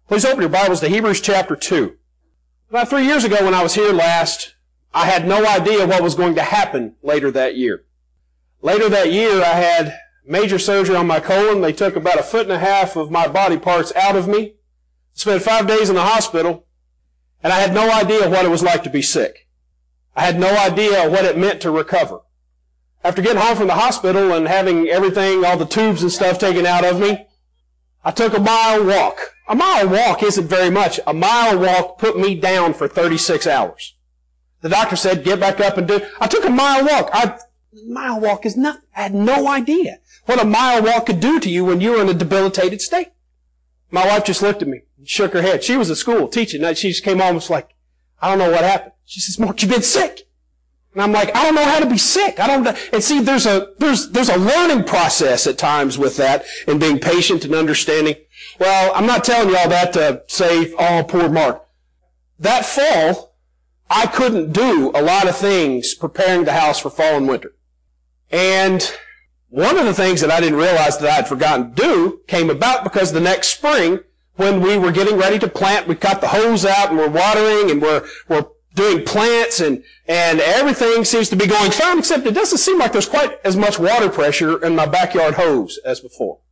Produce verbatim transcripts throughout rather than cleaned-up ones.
Please open your Bibles to Hebrews chapter two. About three years ago when I was here last, I had no idea what was going to happen later that year. Later that year, I had major surgery on my colon. They took about a foot and a half of my body parts out of me. Spent five days in the hospital, and I had no idea what it was like to be sick. I had no idea what it meant to recover. After getting home from the hospital and having everything, all the tubes and stuff taken out of me, I took a mile walk. A mile walk isn't very much. A mile walk put me down for thirty-six hours. The doctor said, get back up and do it. I took a mile walk. I, mile walk is nothing. I had no idea what a mile walk could do to you when you were in a debilitated state. My wife just looked at me and shook her head. She was at school teaching. And she just came home and was like, I don't know what happened. She says, Mark, you've been sick. And I'm like, I don't know how to be sick. I don't know. And see, there's a, there's, there's a learning process at times with that and being patient and understanding. Well, I'm not telling you all that to say, oh, poor Mark. That fall, I couldn't do a lot of things preparing the house for fall and winter. And one of the things that I didn't realize that I had forgotten to do came about because the next spring, when we were getting ready to plant, we got the hose out and we're watering and we're, we're doing plants and, and everything seems to be going fine, except it doesn't seem like there's quite as much water pressure in my backyard hose as before.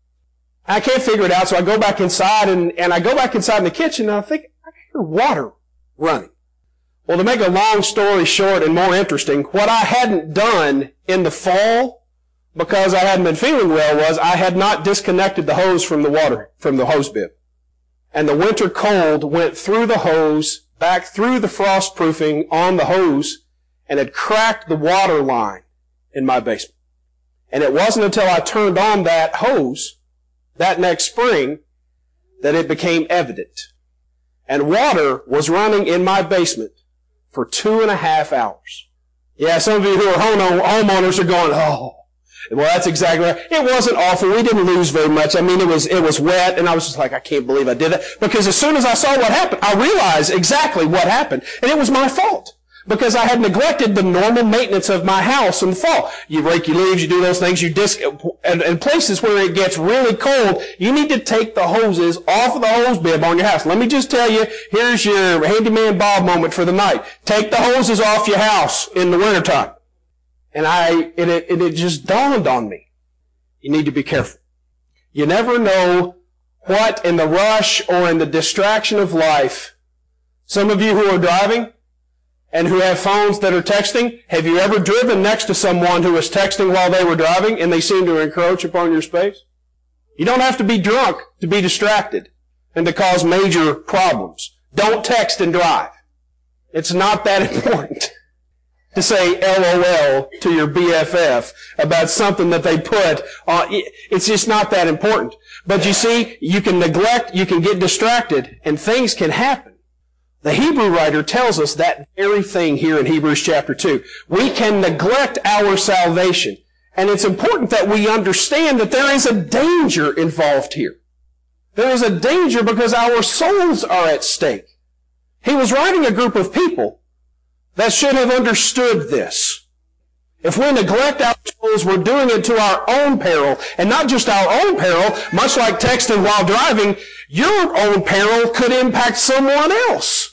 I can't figure it out, so I go back inside and, and I go back inside in the kitchen and I think, I hear water running. Well, to make a long story short and more interesting, what I hadn't done in the fall, because I hadn't been feeling well, was I had not disconnected the hose from the water, from the hose bib. And the winter cold went through the hose, back through the frost proofing on the hose, and had cracked the water line in my basement. And it wasn't until I turned on that hose that next spring that it became evident. And water was running in my basement for two and a half hours. Yeah, some of you who are home homeowners are going, oh, well, that's exactly right. It wasn't awful. We didn't lose very much. I mean, it was, it was wet, and I was just like, I can't believe I did that. Because as soon as I saw what happened, I realized exactly what happened. And it was my fault. Because I had neglected the normal maintenance of my house in the fall. You rake your leaves, you do those things, you disc, and, and places where it gets really cold, you need to take the hoses off of the hose bib on your house. Let me just tell you, here's your handyman Bob moment for the night. Take the hoses off your house in the wintertime. And I, it, it, it just dawned on me. You need to be careful. You never know what in the rush or in the distraction of life, some of you who are driving, and who have phones that are texting, have you ever driven next to someone who was texting while they were driving and they seem to encroach upon your space? You don't have to be drunk to be distracted and to cause major problems. Don't text and drive. It's not that important to say L O L to your B F F about something that they put on. It's just not that important. But you see, you can neglect, you can get distracted, and things can happen. The Hebrew writer tells us that very thing here in Hebrews chapter two. We can neglect our salvation. And it's important that we understand that there is a danger involved here. There is a danger because our souls are at stake. He was writing a group of people that should have understood this. If we neglect our souls, we're doing it to our own peril. And not just our own peril, much like texting while driving, your own peril could impact someone else.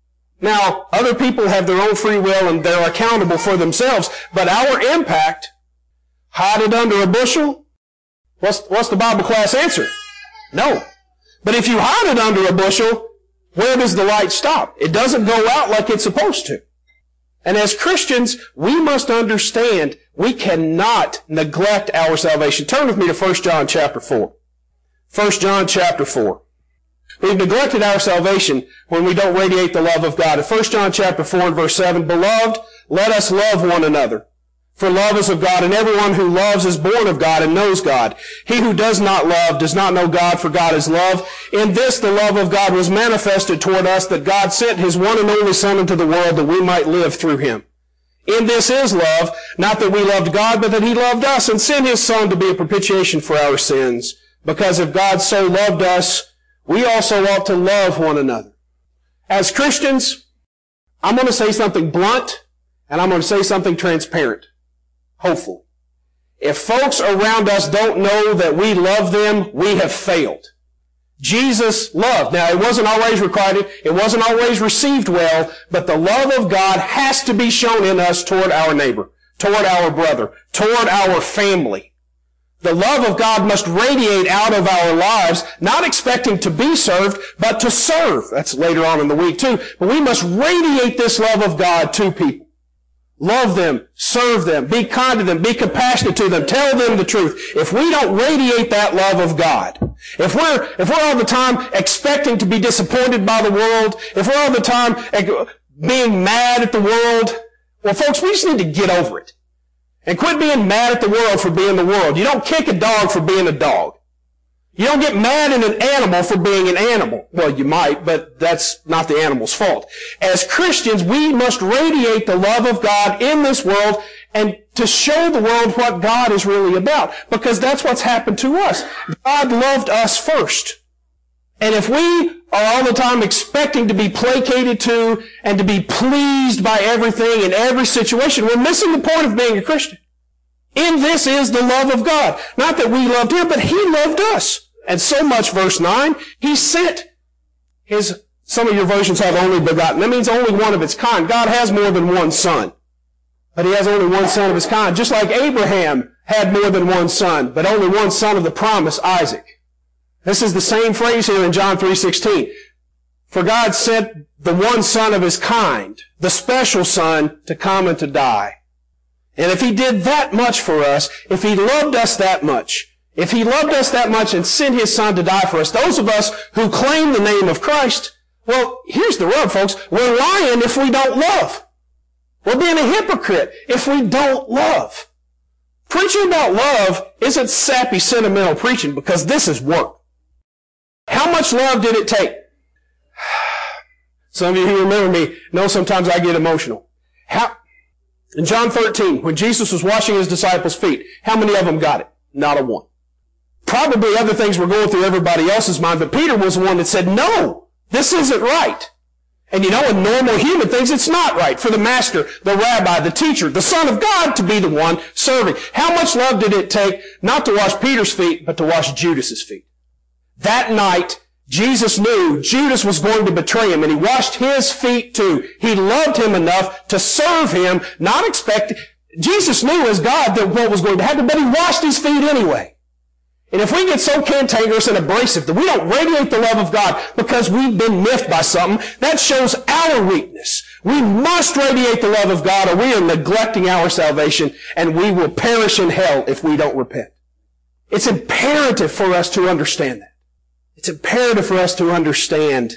Now, other people have their own free will and they're accountable for themselves, but our impact, hide it under a bushel? What's, what's the Bible class answer? No. But if you hide it under a bushel, where does the light stop? It doesn't go out like it's supposed to. And as Christians, we must understand we cannot neglect our salvation. Turn with me to First John chapter four. First John chapter four. We've neglected our salvation when we don't radiate the love of God. In First John chapter four and verse seven, Beloved, let us love one another. For love is of God, and everyone who loves is born of God and knows God. He who does not love does not know God, for God is love. In this the love of God was manifested toward us, that God sent His one and only Son into the world that we might live through Him. In this is love, not that we loved God, but that He loved us and sent His Son to be a propitiation for our sins. Because if God so loved us, we also ought to love one another. As Christians, I'm going to say something blunt, and I'm going to say something transparent. Hopefully. If folks around us don't know that we love them, we have failed. Jesus loved. Now, it wasn't always requited. It wasn't always received well, but the love of God has to be shown in us toward our neighbor, toward our brother, toward our family. The love of God must radiate out of our lives, not expecting to be served, but to serve. That's later on in the week too. But we must radiate this love of God to people. Love them, serve them, be kind to them, be compassionate to them, tell them the truth. If we don't radiate that love of God, if we're, if we're all the time expecting to be disappointed by the world, if we're all the time being mad at the world, well, folks, we just need to get over it. And quit being mad at the world for being the world. You don't kick a dog for being a dog. You don't get mad at an animal for being an animal. Well, you might, but that's not the animal's fault. As Christians, we must radiate the love of God in this world and to show the world what God is really about. Because that's what's happened to us. God loved us first. And if we are all the time expecting to be placated to and to be pleased by everything in every situation, we're missing the point of being a Christian. In this is the love of God. Not that we loved Him, but He loved us. And so much, verse nine, He sent His, some of your versions have only begotten. That means only one of its kind. God has more than one son. But He has only one son of His kind. Just like Abraham had more than one son, but only one son of the promise, Isaac. This is the same phrase here in John three sixteen. For God sent the one son of His kind, the special son, to come and to die. And if He did that much for us, if He loved us that much, if He loved us that much and sent His Son to die for us, those of us who claim the name of Christ, well, here's the rub, folks. We're lying if we don't love. We're being a hypocrite if we don't love. Preaching about love isn't sappy, sentimental preaching because this is work. How much love did it take? Some of you who remember me know sometimes I get emotional. How, in John thirteen, when Jesus was washing His disciples' feet, how many of them got it? Not a one. Probably other things were going through everybody else's mind, but Peter was the one that said, no, this isn't right. And you know, a normal human thinks it's not right for the master, the rabbi, the teacher, the Son of God to be the one serving. How much love did it take not to wash Peter's feet, but to wash Judas's feet? That night, Jesus knew Judas was going to betray Him, and He washed his feet too. He loved him enough to serve him, not expecting. Jesus knew as God that what was going to happen, but He washed his feet anyway. And if we get so cantankerous and abrasive that we don't radiate the love of God because we've been miffed by something, that shows our weakness. We must radiate the love of God or we are neglecting our salvation and we will perish in hell if we don't repent. It's imperative for us to understand that. It's imperative for us to understand.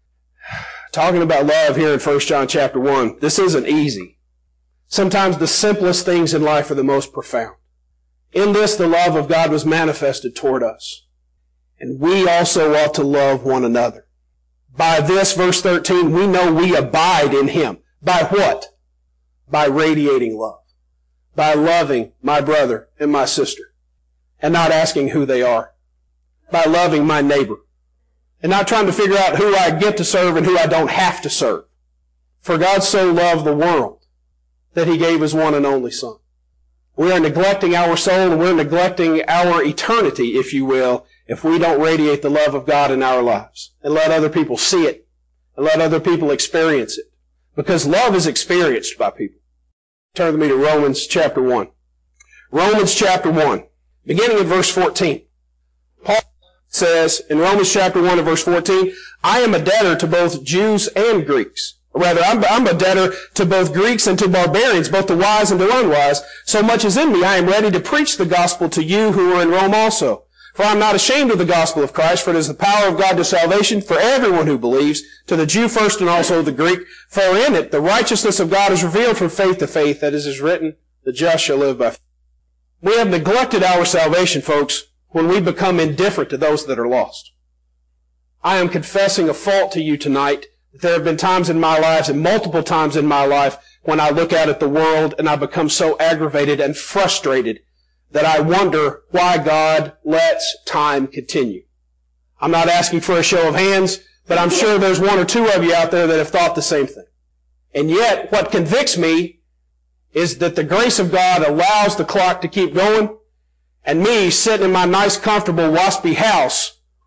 Talking about love here in First John chapter one, this isn't easy. Sometimes the simplest things in life are the most profound. In this, the love of God was manifested toward us. And we also ought to love one another. By this, verse thirteen, we know we abide in Him. By what? By radiating love. By loving my brother and my sister. And not asking who they are. By loving my neighbor. And not trying to figure out who I get to serve and who I don't have to serve. For God so loved the world that He gave His one and only Son. We are neglecting our soul and we're neglecting our eternity, if you will, if we don't radiate the love of God in our lives and let other people see it and let other people experience it. Because love is experienced by people. Turn with me to Romans chapter one. Romans chapter one, beginning at verse fourteen. Paul says in Romans chapter one and verse fourteen, I am a debtor to both Jews and Greeks. Or rather, I'm, I'm a debtor to both Greeks and to barbarians, both to wise and to unwise. So much is in me, I am ready to preach the gospel to you who are in Rome also. For I am not ashamed of the gospel of Christ, for it is the power of God to salvation for everyone who believes, to the Jew first and also the Greek. For in it the righteousness of God is revealed from faith to faith, that is, is written, the just shall live by faith. We have neglected our salvation, folks, when we become indifferent to those that are lost. I am confessing a fault to you tonight. There have been times in my life, and multiple times in my life, when I look out at the world and I become so aggravated and frustrated that I wonder why God lets time continue. I'm not asking for a show of hands, but I'm sure there's one or two of you out there that have thought the same thing. And yet, what convicts me is that the grace of God allows the clock to keep going, and me sitting in my nice, comfortable, waspy house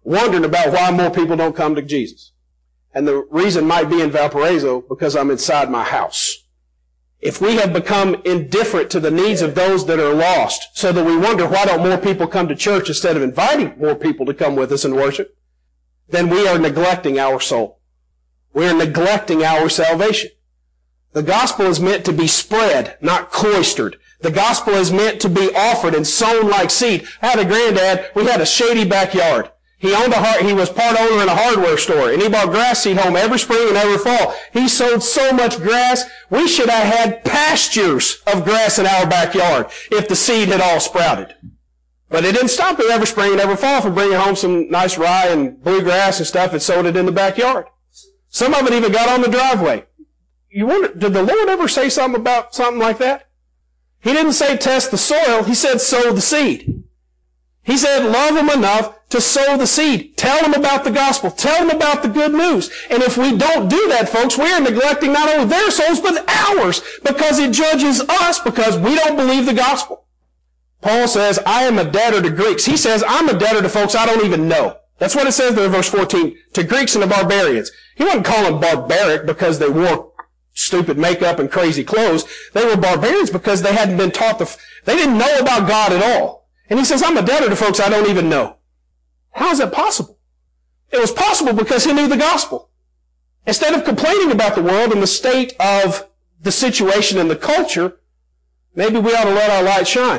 wondering about why more people don't come to Jesus. And the reason might be in Valparaiso because I'm inside my house. If we have become indifferent to the needs of those that are lost, so that we wonder why don't more people come to church instead of inviting more people to come with us and worship, then we are neglecting our soul. We are neglecting our salvation. The gospel is meant to be spread, not cloistered. The gospel is meant to be offered and sown like seed. I had a granddad, we had a shady backyard. He owned a hard, he was part owner in a hardware store, and he bought grass seed home every spring and every fall. He sowed so much grass, we should have had pastures of grass in our backyard if the seed had all sprouted. But it didn't stop it every spring and every fall from bringing home some nice rye and bluegrass and stuff and sowed it in the backyard. Some of it even got on the driveway. You wonder, did the Lord ever say something about something like that? He didn't say test the soil, he said sow the seed. He said, love them enough to sow the seed. Tell them about the gospel. Tell them about the good news. And if we don't do that, folks, we are neglecting not only their souls, but ours, because it judges us because we don't believe the gospel. Paul says, I am a debtor to Greeks. He says, I'm a debtor to folks I don't even know. That's what it says there in verse fourteen, to Greeks and to barbarians. He wasn't calling barbaric because they wore stupid makeup and crazy clothes. They were barbarians because they hadn't been taught the, they didn't know about God at all. And he says, I'm a debtor to folks I don't even know. How is that possible? It was possible because he knew the gospel. Instead of complaining about the world and the state of the situation and the culture, maybe we ought to let our light shine.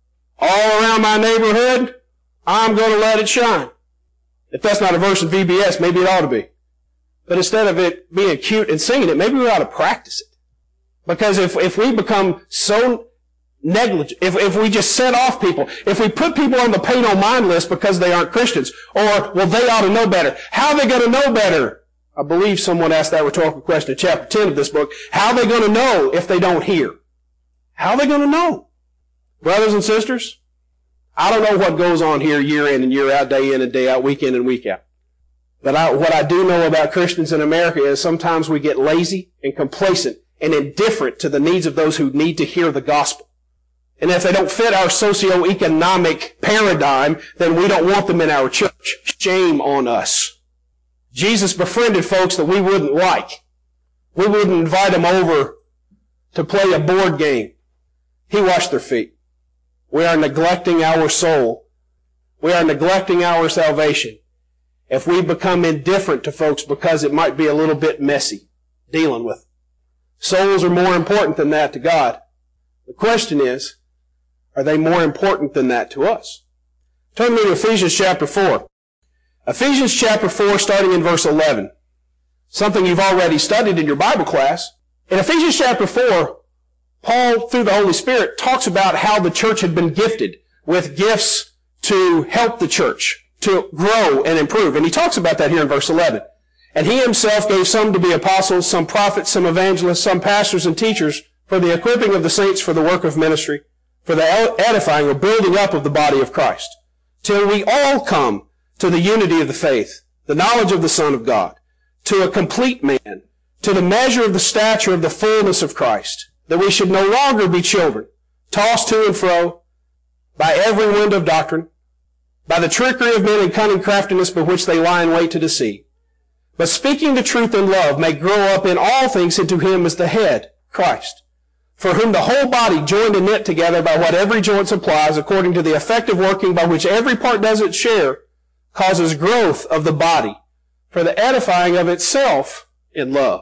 All around my neighborhood, I'm going to let it shine. If that's not a verse in V B S, maybe it ought to be. But instead of it being cute and singing it, maybe we ought to practice it. Because if, if we become so negligent, if, if we just set off people, if we put people on the pay no mind list because they aren't Christians, or, well, they ought to know better. How are they going to know better? I believe someone asked that rhetorical question in chapter ten of this book. How are they going to know if they don't hear? How are they going to know? Brothers and sisters, I don't know what goes on here year in and year out, day in and day out, week in and week out. But I, what I do know about Christians in America is sometimes we get lazy and complacent and indifferent to the needs of those who need to hear the gospel. And if they don't fit our socioeconomic paradigm, then we don't want them in our church. Shame on us. Jesus befriended folks that we wouldn't like. We wouldn't invite them over to play a board game. He washed their feet. We are neglecting our soul. We are neglecting our salvation if we become indifferent to folks because it might be a little bit messy dealing with them. Souls are more important than that to God. The question is, are they more important than that to us? Turn me to Ephesians chapter four. Ephesians chapter four, starting in verse eleven. Something you've already studied in your Bible class. In Ephesians chapter four, Paul, through the Holy Spirit, talks about how the church had been gifted with gifts to help the church, to grow and improve. And he talks about that here in verse eleven. And he himself gave some to be apostles, some prophets, some evangelists, some pastors and teachers for the equipping of the saints for the work of ministry, for the edifying or building up of the body of Christ, till we all come to the unity of the faith, the knowledge of the Son of God, to a complete man, to the measure of the stature of the fullness of Christ, that we should no longer be children, tossed to and fro by every wind of doctrine, by the trickery of men and cunning craftiness by which they lie in wait to deceive, but speaking the truth in love may grow up in all things into him as the head, Christ, for whom the whole body joined and knit together by what every joint supplies, according to the effective working by which every part does its share, causes growth of the body for the edifying of itself in love.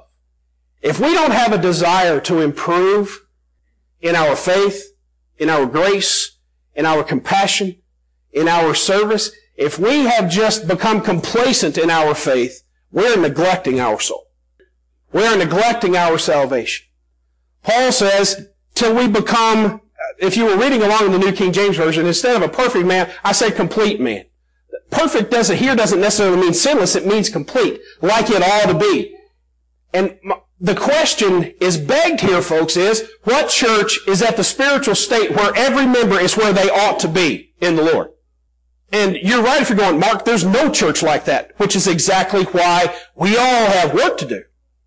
If we don't have a desire to improve in our faith, in our grace, in our compassion, in our service, if we have just become complacent in our faith, we're neglecting our soul. We're neglecting our salvation. Paul says, till we become, if you were reading along in the New King James Version, instead of a perfect man, I said complete man. Perfect doesn't, here doesn't necessarily mean sinless, it means complete, like it ought to be. And the question is begged here, folks, is, what church is at the spiritual state where every member is where they ought to be in the Lord? And you're right if you're going, Mark, there's no church like that, which is exactly why we all have work to do.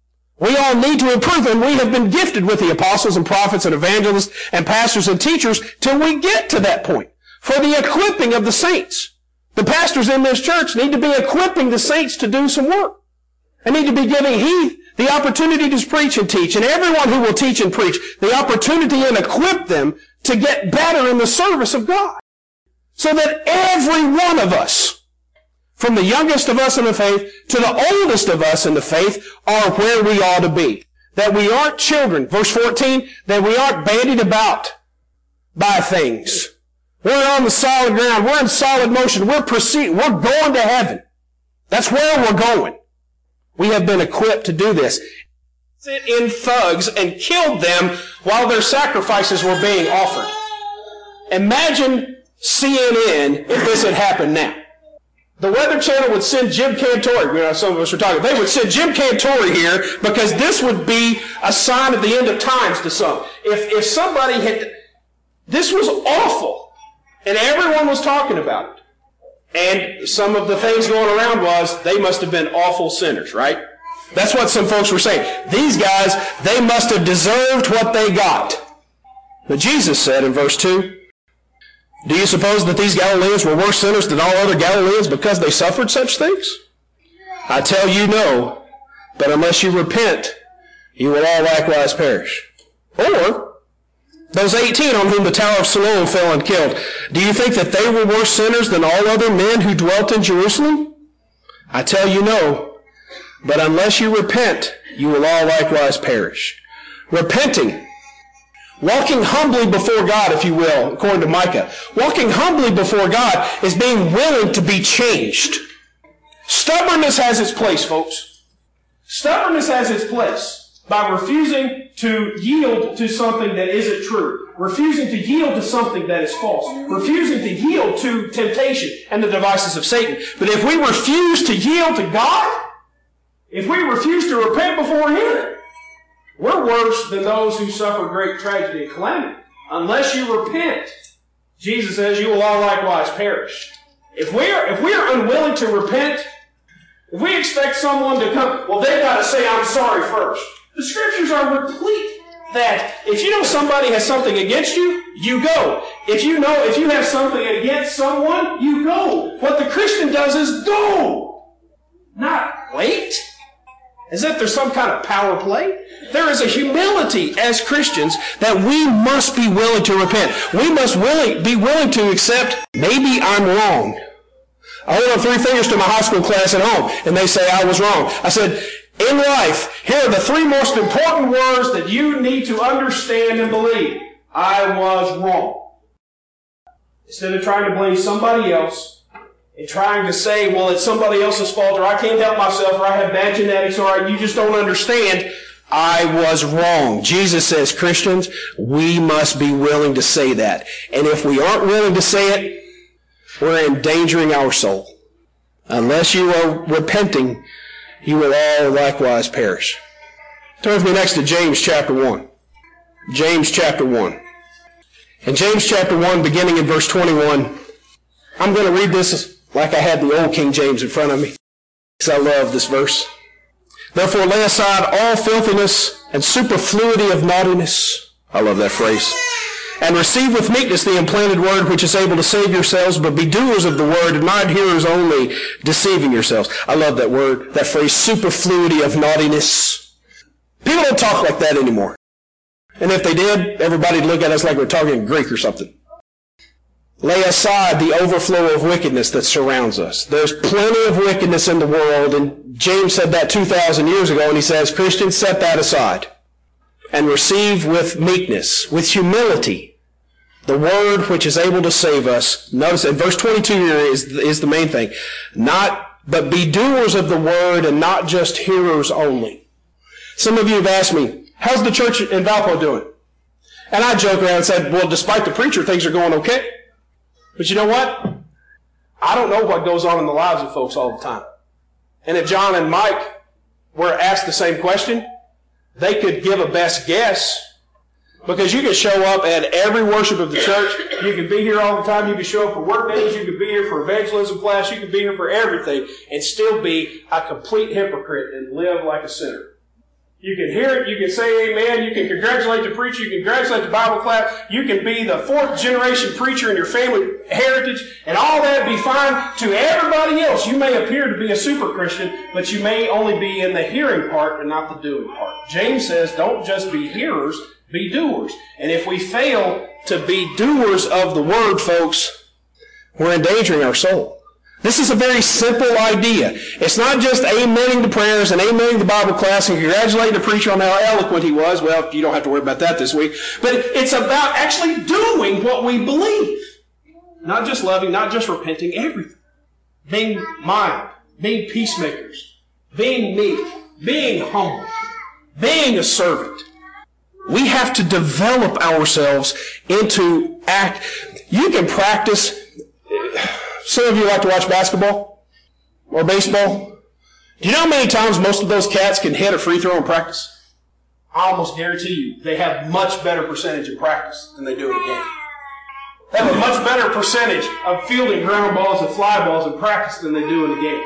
We all need to improve, and we have been gifted with the apostles and prophets and evangelists and pastors and teachers till we get to that point for the equipping of the saints. The pastors in this church need to be equipping the saints to do some work. They need to be giving Heath the opportunity to preach and teach, and everyone who will teach and preach, the opportunity and equip them to get better in the service of God. So that every one of us, from the youngest of us in the faith to the oldest of us in the faith, are where we ought to be. That we aren't children, verse fourteen, that we aren't bandied about by things. We're on the solid ground. We're in solid motion. We're proceeding. We're going to heaven. That's where we're going. We have been equipped to do this. Sent in thugs and killed them while their sacrifices were being offered. Imagine C N N if this had happened now. The Weather Channel would send Jim Cantore, you know, some of us were talking, they would send Jim Cantore here because this would be a sign of the end of times to some. If, if somebody had, this was awful, and everyone was talking about it. And some of the things going around was, they must have been awful sinners, right? That's what some folks were saying. These guys, they must have deserved what they got. But Jesus said in verse two, do you suppose that these Galileans were worse sinners than all other Galileans because they suffered such things? I tell you no, but unless you repent, you will all likewise perish. Or, those eighteen on whom the Tower of Siloam fell and killed, do you think that they were worse sinners than all other men who dwelt in Jerusalem? I tell you no, but unless you repent, you will all likewise perish. Repenting, walking humbly before God, if you will, according to Micah. Walking humbly before God is being willing to be changed. Stubbornness has its place, folks. Stubbornness has its place. By refusing to yield to something that isn't true. Refusing to yield to something that is false. Refusing to yield to temptation and the devices of Satan. But if we refuse to yield to God, if we refuse to repent before Him, we're worse than those who suffer great tragedy and calamity. Unless you repent, Jesus says, you will all likewise perish. If we are, if we are unwilling to repent, if we expect someone to come, well, they've got to say, I'm sorry first. The Scriptures are replete that if you know somebody has something against you, you go. If you know, if you have something against someone, you go. What the Christian does is go. Not wait. As if there's some kind of power play. There is a humility as Christians that we must be willing to repent. We must willing, be willing to accept, maybe I'm wrong. I hold up three fingers to my high school class at home, and they say I was wrong. I said, in life, here are the three most important words that you need to understand and believe. I was wrong. Instead of trying to blame somebody else and trying to say, well, it's somebody else's fault, or I can't help myself, or I have bad genetics, or you just don't understand, I was wrong. Jesus says, Christians, we must be willing to say that. And if we aren't willing to say it, we're endangering our soul. Unless you are repenting, you will all likewise perish. Turn with me next to James chapter one. James chapter one. In James chapter one, beginning in verse twenty-one, I'm going to read this like I had the old King James in front of me, because I love this verse. Therefore lay aside all filthiness and superfluity of naughtiness. I love that phrase. And receive with meekness the implanted word which is able to save yourselves, but be doers of the word and not hearers only, deceiving yourselves. I love that word, that phrase, superfluity of naughtiness. People don't talk like that anymore. And if they did, everybody'd look at us like we're talking in Greek or something. Lay aside the overflow of wickedness that surrounds us. There's plenty of wickedness in the world, and James said that two thousand years ago, and he says, Christians, set that aside and receive with meekness, with humility, the word which is able to save us. Notice in verse twenty-two here is, is the main thing. Not, but be doers of the word and not just hearers only. Some of you have asked me, how's the church in Valpo doing? And I joke around and said, well, despite the preacher, things are going okay. But you know what? I don't know what goes on in the lives of folks all the time. And if John and Mike were asked the same question, they could give a best guess. Because you can show up at every worship of the church. You can be here all the time. You can show up for work days. You can be here for evangelism class. You can be here for everything and still be a complete hypocrite and live like a sinner. You can hear it, you can say amen, you can congratulate the preacher, you can congratulate the Bible class, you can be the fourth generation preacher in your family heritage, and all that be fine to everybody else. You may appear to be a super Christian, but you may only be in the hearing part and not the doing part. James says, don't just be hearers, be doers. And if we fail to be doers of the word, folks, we're endangering our soul. This is a very simple idea. It's not just amening the prayers and amening the Bible class and congratulating the preacher on how eloquent he was. Well, you don't have to worry about that this week. But it's about actually doing what we believe. Not just loving, not just repenting, everything. Being mild, being peacemakers, being meek, being humble, being a servant. We have to develop ourselves into act. You can practice. Some of you like to watch basketball or baseball. Do you know how many times most of those cats can hit a free throw in practice? I almost guarantee you they have much better percentage in practice than they do in a game. They have a much better percentage of fielding ground balls and fly balls in practice than they do in the game.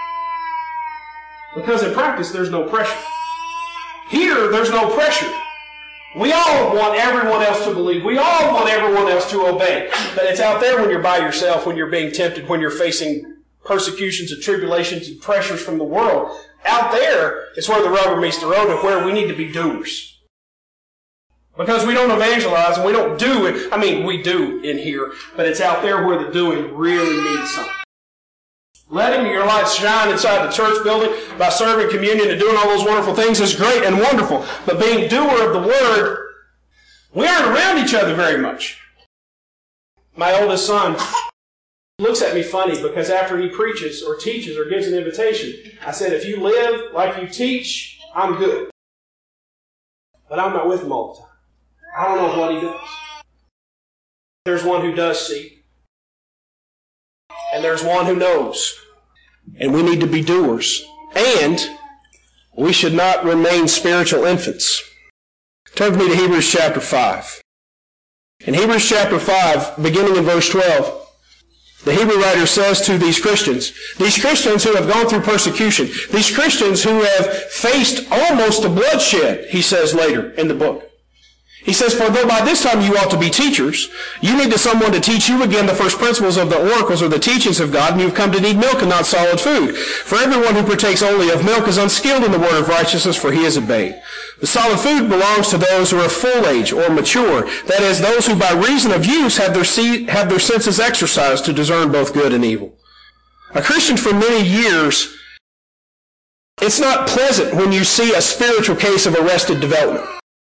Because in practice, there's no pressure. Here, there's no pressure. We all want everyone else to believe. We all want everyone else to obey. But it's out there when you're by yourself, when you're being tempted, when you're facing persecutions and tribulations and pressures from the world. Out there is where the rubber meets the road and where we need to be doers. Because we don't evangelize and we don't do it. I mean, we do in here, but it's out there where the doing really means something. Letting your light shine inside the church building by serving communion and doing all those wonderful things is great and wonderful. But being doer of the word, we aren't around each other very much. My oldest son looks at me funny because after he preaches or teaches or gives an invitation, I said, if you live like you teach, I'm good. But I'm not with him all the time. I don't know what he does. There's one who does see. And there's one who knows. And we need to be doers. And we should not remain spiritual infants. Turn with me to Hebrews chapter five. In Hebrews chapter five, beginning in verse twelve, the Hebrew writer says to these Christians, these Christians who have gone through persecution, these Christians who have faced almost a bloodshed, he says later in the book. He says, for though by this time you ought to be teachers, you need to someone to teach you again the first principles of the oracles or the teachings of God, and you've come to need milk and not solid food. For everyone who partakes only of milk is unskilled in the word of righteousness, for he is a babe. The solid food belongs to those who are full age or mature, that is, those who by reason of use have their, se- have their senses exercised to discern both good and evil. A Christian for many years, it's not pleasant when you see a spiritual case of arrested development.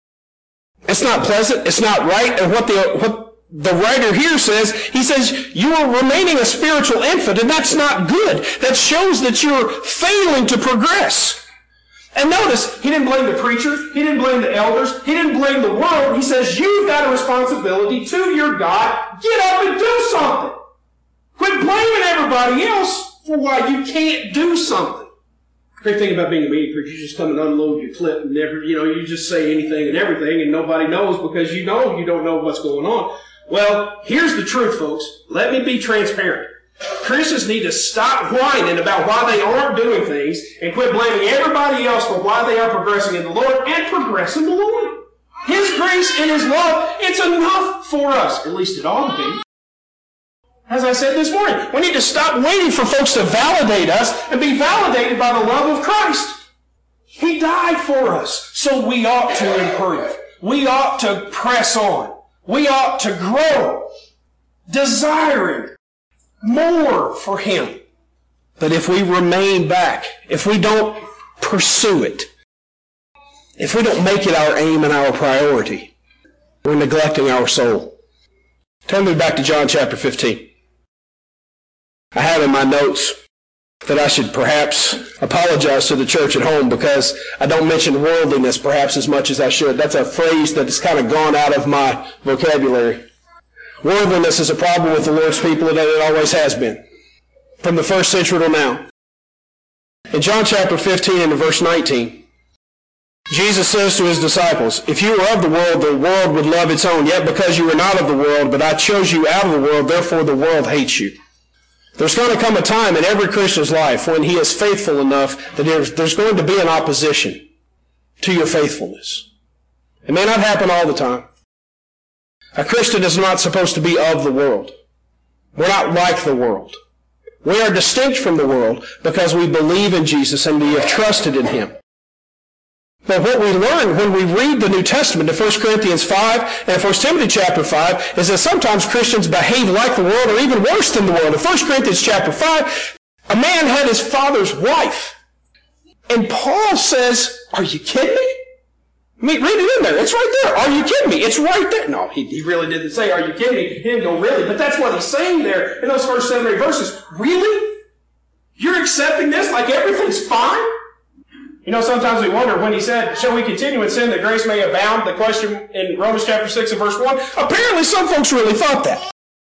It's not pleasant. It's not right. And what the, what the writer here says, he says, you are remaining a spiritual infant, and that's not good. That shows that you're failing to progress. And notice, he didn't blame the preacher. He didn't blame the elders. He didn't blame the world. He says, you've got a responsibility to your God. Get up and do something. Quit blaming everybody else for why you can't do something. Great thing about being a meeting preacher, you just come and unload your clip and never, you know, you just say anything and everything and nobody knows because you know you don't know what's going on. Well, here's the truth, folks. Let me be transparent. Christians need to stop whining about why they aren't doing things and quit blaming everybody else for why they are progressing in the Lord and progress in the Lord. His grace and His love, it's enough for us. At least it ought to be. As I said this morning, we need to stop waiting for folks to validate us and be validated by the love of Christ. He died for us, so we ought to improve. We ought to press on. We ought to grow, desiring more for Him. But if we remain back, if we don't pursue it, if we don't make it our aim and our priority, we're neglecting our soul. Turn me back to John chapter fifteen. I have in my notes that I should perhaps apologize to the church at home because I don't mention worldliness perhaps as much as I should. That's a phrase that has kind of gone out of my vocabulary. Worldliness is a problem with the Lord's people, and it always has been, from the first century to now. In John chapter fifteen and verse nineteen, Jesus says to His disciples, if you were of the world, the world would love its own. Yet because you are not of the world, but I chose you out of the world, therefore the world hates you. There's going to come a time in every Christian's life when he is faithful enough that there's, there's going to be an opposition. to your faithfulness. It may not happen all the time. A Christian is not supposed to be of the world. We're not like the world. We are distinct from the world because we believe in Jesus and we have trusted in Him. But what we learn when we read the New Testament in First Corinthians five and First Timothy chapter five is that sometimes Christians behave like the world or even worse than the world. In First Corinthians chapter five, a man had his father's wife. And Paul says, are you kidding me? I mean, read it in there. It's right there. Are you kidding me? It's right there. No, he, he really didn't say, are you kidding me? He didn't go, really. But that's what he's saying there in those first seven or eight verses. Really? You're accepting this like everything's fine? You know, sometimes we wonder when he said, shall we continue in sin that grace may abound? The question in Romans chapter six and verse one. Apparently some folks really thought that.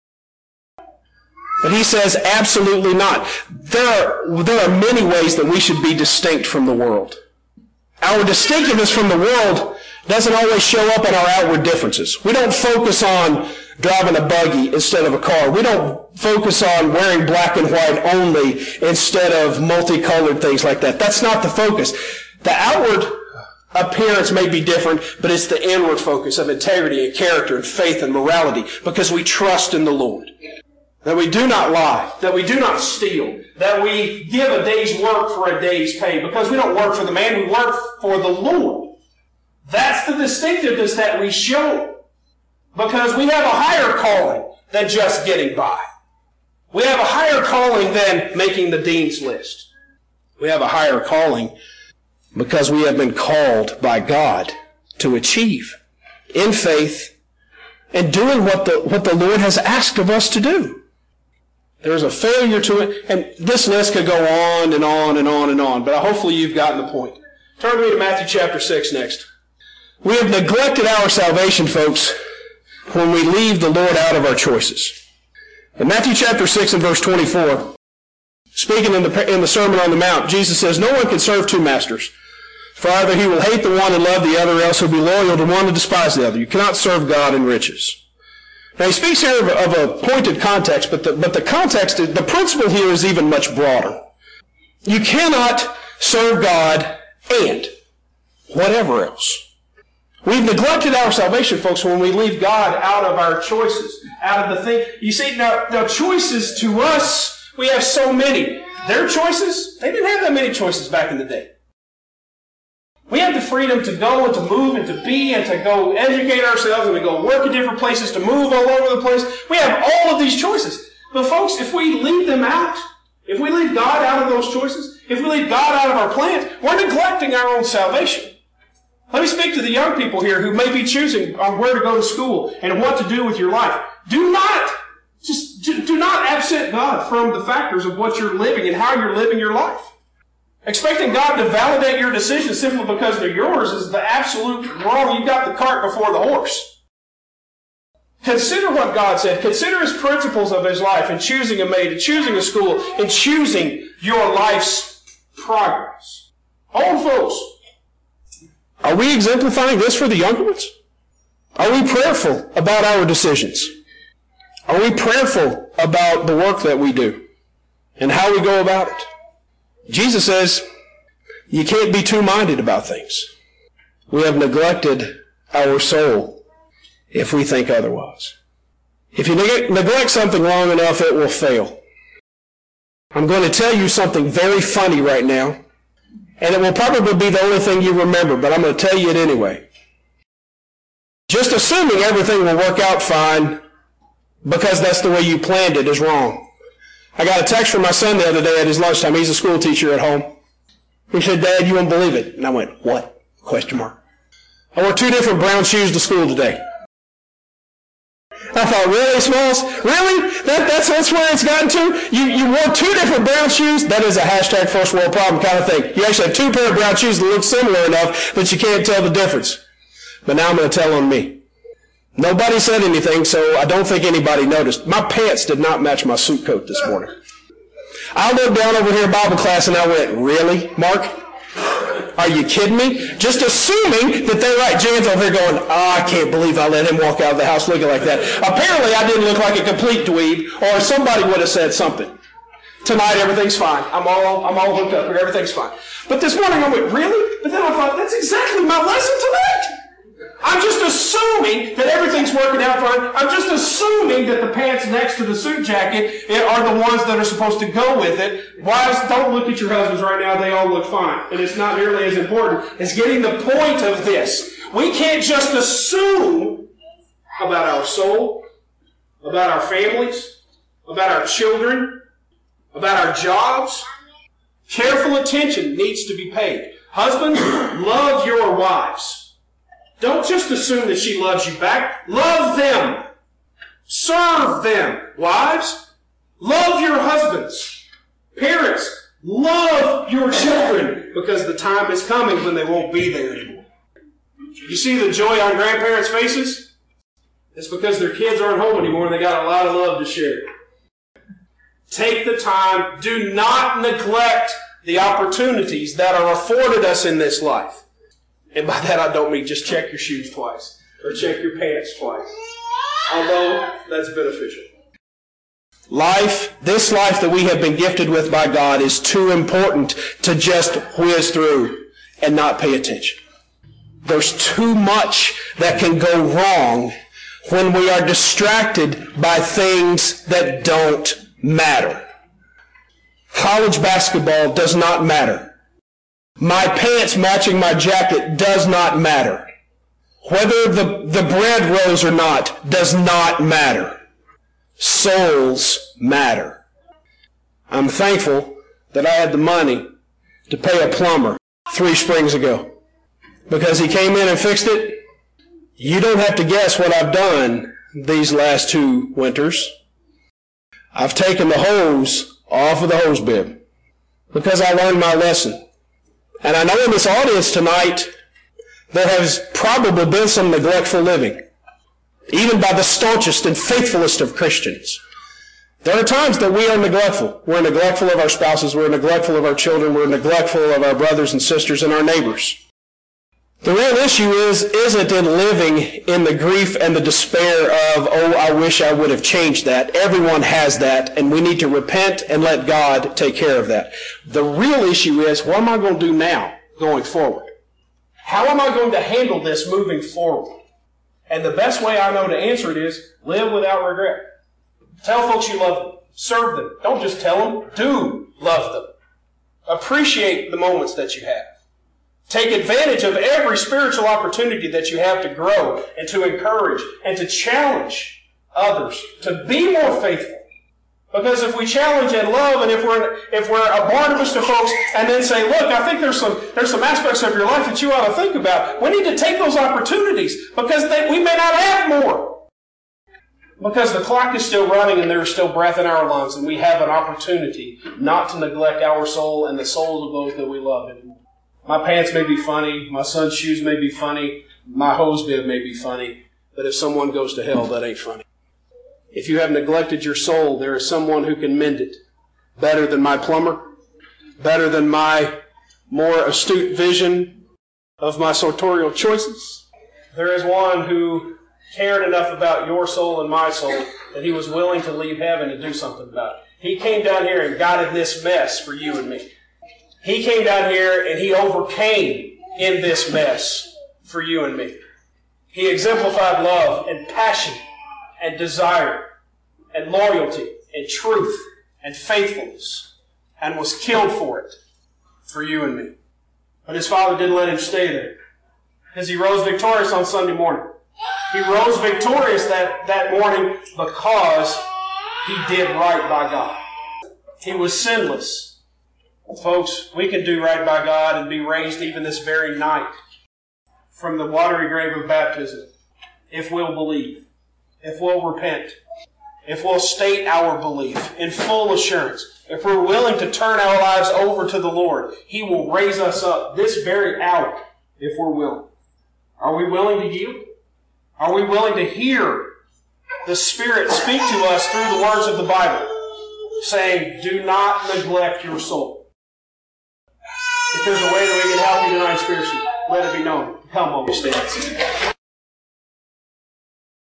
But he says, absolutely not. There are, there are many ways that we should be distinct from the world. Our distinctiveness from the world doesn't always show up in our outward differences. We don't focus on driving a buggy instead of a car. We don't focus on wearing black and white only instead of multicolored things like that. That's not the focus. The outward appearance may be different, but it's the inward focus of integrity and character and faith and morality because we trust in the Lord. That we do not lie, that we do not steal, that we give a day's work for a day's pay, because we don't work for the man, we work for the Lord. That's the distinctiveness that we show, because we have a higher calling than just getting by. We have a higher calling than making the dean's list. We have a higher calling because we have been called by God to achieve in faith and doing what the, what the Lord has asked of us to do. There's a failure to it, and this list could go on and on and on and on, but hopefully you've gotten the point. Turn with me to Matthew chapter six next. We have neglected our salvation, folks, when we leave the Lord out of our choices. In Matthew chapter six and verse twenty-four, speaking in the, in the Sermon on the Mount, Jesus says, no one can serve two masters, for either he will hate the one and love the other, or else he'll be loyal to one and despise the other. You cannot serve God and riches. Now, he speaks here of, of a pointed context, but the, but the context, the principle here is even much broader. You cannot serve God and whatever else. We've neglected our salvation, folks, when we leave God out of our choices, out of the thing. You see, now, now choices to us, we have so many. Their choices, they didn't have that many choices back in the day. We have the freedom to go and to move and to be and to go educate ourselves and to go work in different places, to move all over the place. We have all of these choices. But folks, if we leave them out, if we leave God out of those choices, if we leave God out of our plans, we're neglecting our own salvation. Let me speak to the young people here who may be choosing on where to go to school and what to do with your life. Do not, just do not absent God from the factors of what you're living and how you're living your life. Expecting God to validate your decisions simply because they're yours is the absolute wrong. You've got the cart before the horse. Consider what God said. Consider His principles of His life in choosing a mate, in choosing a school, in choosing your life's progress. Old folks, are we exemplifying this for the younger ones? Are we prayerful about our decisions? Are we prayerful about the work that we do and how we go about it? Jesus says, you can't be two-minded about things. We have neglected our soul if we think otherwise. If you neg- neglect something long enough, it will fail. I'm going to tell you something very funny right now, and it will probably be the only thing you remember, but I'm going to tell you it anyway. Just assuming everything will work out fine because that's the way you planned it is wrong. I got a text from my son the other day at his lunchtime. He's a school teacher at home. He said, Dad, you won't believe it. And I went, what? Question mark. I wore two different brown shoes to school today. I thought, really, Smalls? Really? That, that's, that's where it's gotten to? You, you wore two different brown shoes? That is a hashtag first world problem kind of thing. You actually have two pair of brown shoes that look similar enough that you can't tell the difference. But now I'm going to tell on me. Nobody said anything, so I don't think anybody noticed. My pants did not match my suit coat this morning. I looked down over here in Bible class and I went, really, Mark? Are you kidding me? Just assuming that they're right. Jan's over here going, oh, I can't believe I let him walk out of the house looking like that. Apparently I didn't look like a complete dweeb, or somebody would have said something. Tonight, everything's fine. I'm all, I'm all hooked up here. Everything's fine. But this morning I went, really? But then I thought, that's exactly my lesson tonight. I'm just assuming that everything's working out fine. I'm just assuming that the pants next to the suit jacket are the ones that are supposed to go with it. Wives, don't look at your husbands right now. They all look fine. And it's not nearly as important as getting the point of this. We can't just assume about our soul, about our families, about our children, about our jobs. Careful attention needs to be paid. Husbands, love your wives. Don't just assume that she loves you back. Love them. Serve them. Wives, love your husbands. Parents, love your children, because the time is coming when they won't be there anymore. You see the joy on grandparents' faces? It's because their kids aren't home anymore and they got a lot of love to share. Take the time. Do not neglect the opportunities that are afforded us in this life. And by that I don't mean just check your shoes twice or check your pants twice, although that's beneficial. Life, this life that we have been gifted with by God, is too important to just whiz through and not pay attention. There's too much that can go wrong when we are distracted by things that don't matter. College basketball does not matter. My pants matching my jacket does not matter. Whether the, the bread rose or not does not matter. Souls matter. I'm thankful that I had the money to pay a plumber three springs ago, because he came in and fixed it. You don't have to guess what I've done these last two winters. I've taken the hose off of the hose bib because I learned my lesson. And I know in this audience tonight there has probably been some neglectful living, even by the staunchest and faithfulest of Christians. There are times that we are neglectful. We're neglectful of our spouses. We're neglectful of our children. We're neglectful of our brothers and sisters and our neighbors. The real issue is, isn't in living in the grief and the despair of, oh, I wish I would have changed that. Everyone has that, and we need to repent and let God take care of that. The real issue is, what am I going to do now going forward? How am I going to handle this moving forward? And the best way I know to answer it is, live without regret. Tell folks you love them. Serve them. Don't just tell them. Do love them. Appreciate the moments that you have. Take advantage of every spiritual opportunity that you have to grow and to encourage and to challenge others to be more faithful. Because if we challenge and love, and if we're if we're a Barnabas to folks and then say, look, I think there's some there's some aspects of your life that you ought to think about, we need to take those opportunities, because they, we may not have more. Because the clock is still running and there is still breath in our lungs, and we have an opportunity not to neglect our soul and the souls of those that we love anymore. My pants may be funny, my son's shoes may be funny, my hose bib may be funny, but if someone goes to hell, that ain't funny. If you have neglected your soul, there is someone who can mend it better than my plumber, better than my more astute vision of my sartorial choices. There is one who cared enough about your soul and my soul that he was willing to leave heaven and do something about it. He came down here and got in this mess for you and me. He came down here and he overcame in this mess for you and me. He exemplified love and passion and desire and loyalty and truth and faithfulness and was killed for it for you and me. But his Father didn't let him stay there, because he rose victorious on Sunday morning. He rose victorious that, that morning because he did right by God. He was sinless. Folks, we can do right by God and be raised even this very night from the watery grave of baptism if we'll believe, if we'll repent, if we'll state our belief in full assurance. If we're willing to turn our lives over to the Lord, He will raise us up this very hour if we're willing. Are we willing to yield? Are we willing to hear the Spirit speak to us through the words of the Bible, saying, do not neglect your soul? If there's a way that we can help you tonight spiritually, let it be known. Come on, we stand.